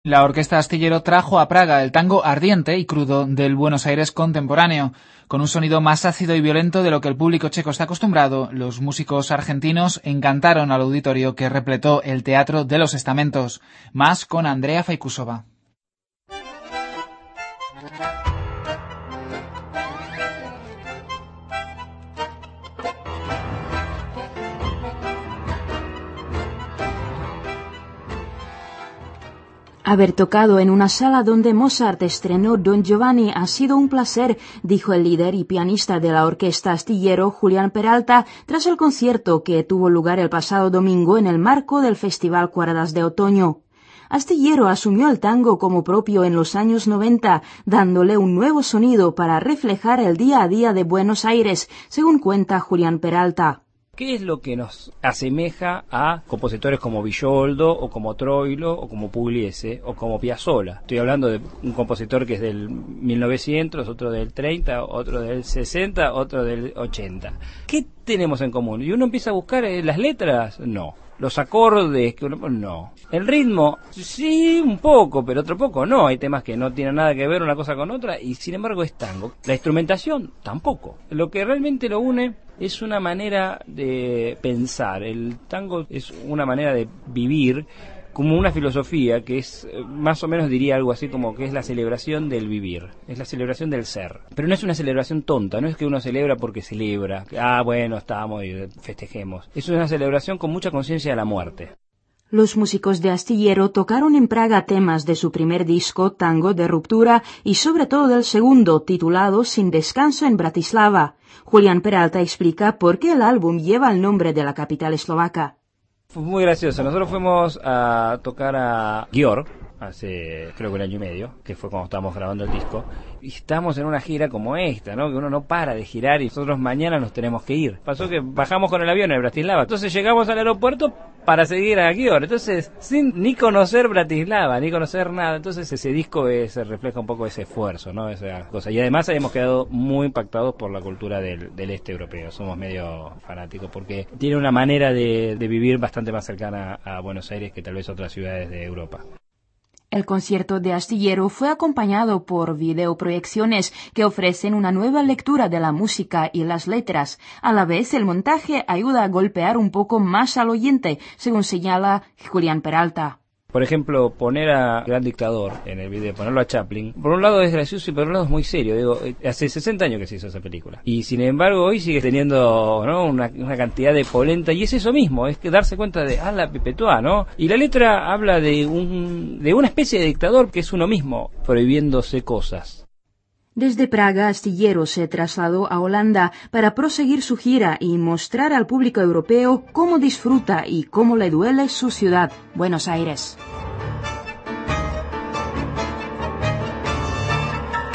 La Orquesta Astillero trajo a Praga el tango ardiente y crudo del Buenos Aires contemporáneo. Con un sonido más ácido y violento de lo que el público checo está acostumbrado, los músicos argentinos encantaron al auditorio que repletó el Teatro de los Estamentos. Más con Andrea Fajkusova. Haber tocado en una sala donde Mozart estrenó Don Giovanni ha sido un placer, dijo el líder y pianista de la Orquesta Astillero, Julián Peralta, tras el concierto que tuvo lugar el pasado domingo en el marco del Festival Cuerdas de Otoño. Astillero asumió el tango como propio en los años 90, dándole un nuevo sonido para reflejar el día a día de Buenos Aires, según cuenta Julián Peralta. ¿Qué es lo que nos asemeja a compositores como Villoldo, o como Troilo, o como Pugliese, o como Piazzolla? Estoy hablando de un compositor que es del 1900, otro del 30, otro del 60, otro del 80. ¿Qué tenemos en común? Y uno empieza a buscar las letras, no. Los acordes, no. El ritmo, sí, un poco, pero otro poco no. Hay temas que no tienen nada que ver una cosa con otra y sin embargo es tango. La instrumentación, tampoco. Lo que realmente lo une es una manera de pensar. El tango es una manera de vivir, como una filosofía que es, más o menos diría algo así como que es la celebración del vivir, es la celebración del ser. Pero no es una celebración tonta, no es que uno celebra porque celebra, bueno, estamos y festejemos. Es una celebración con mucha conciencia de la muerte. Los músicos de Astillero tocaron en Praga temas de su primer disco, Tango de Ruptura, y sobre todo del segundo, titulado Sin Descanso en Bratislava. Julián Peralta explica por qué el álbum lleva el nombre de la capital eslovaca. Fue muy gracioso. Nosotros fuimos a tocar a Győr hace creo que un año y medio, que fue cuando estábamos grabando el disco, y estamos en una gira como esta, ¿no? Que uno no para de girar y nosotros mañana nos tenemos que ir. Pasó que bajamos con el avión en Bratislava, entonces llegamos al aeropuerto para seguir a Győr, entonces sin ni conocer Bratislava, ni conocer nada, entonces ese disco se refleja un poco ese esfuerzo, ¿no? Esa cosa. Y además habíamos quedado muy impactados por la cultura del este europeo, somos medio fanáticos porque tiene una manera de vivir bastante más cercana a Buenos Aires que tal vez otras ciudades de Europa. El concierto de Astillero fue acompañado por videoproyecciones que ofrecen una nueva lectura de la música y las letras. A la vez, el montaje ayuda a golpear un poco más al oyente, según señala Julián Peralta. Por ejemplo, poner a Gran Dictador en el video, ponerlo a Chaplin, por un lado es gracioso y por un lado es muy serio. Digo, hace 60 años que se hizo esa película. Y sin embargo hoy sigue teniendo, ¿no? una cantidad de polenta. Y es eso mismo, es que darse cuenta de, la Pipetoa, ¿no? Y la letra habla de una especie de dictador que es uno mismo, prohibiéndose cosas. Desde Praga, Astillero se trasladó a Holanda para proseguir su gira y mostrar al público europeo cómo disfruta y cómo le duele su ciudad, Buenos Aires.